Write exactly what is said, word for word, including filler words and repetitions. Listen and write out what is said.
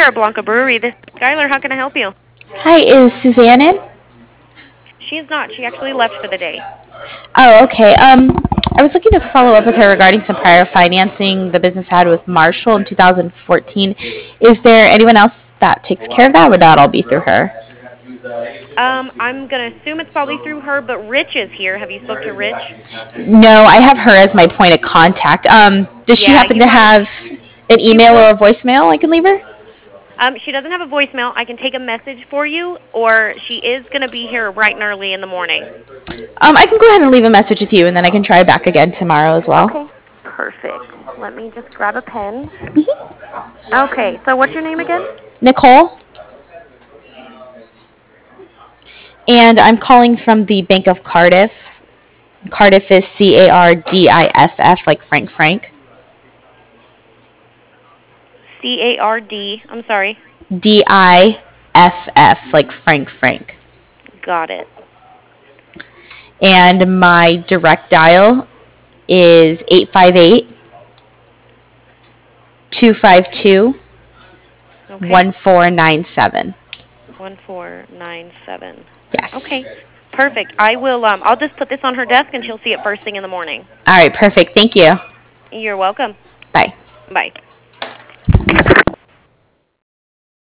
Terra Blanca Brewery. This is Skylar. How can I help you? Hi, is Suzanne in? She is not. She actually left for the day. Oh, okay. Um, I was looking to follow up with her regarding some prior financing the business had with Marshall in two thousand fourteen. Is there anyone else that takes care of that, or would that all be through her? Um, I'm going to assume it's probably through her, but Rich is here. Have you spoke to Rich? No, I have her as my point of contact. Um, does she Yeah, happen you to want have an she email or works a voicemail I can leave her? um she doesn't have a voicemail. I can take a message for you, or she is going to be here bright and early in the morning. Um, I can go ahead and leave a message with you, and then I can try back again tomorrow as well. Okay. Perfect. Let me just grab a pen. Okay. So what's your name again? Nicole? And I'm calling from the Bank of Cardiff. Cardiff is C A R D I F F, like Frank Frank. C A R D. I'm sorry. D I F F, like Frank Frank. Got it. And my direct dial is eight five eight, two five two, Okay. one four nine seven. one four nine seven. Yes. Okay. Perfect. I will um I'll just put this on her desk and she'll see it first thing in the morning. All right, perfect. Thank you. You're welcome. Bye. Bye.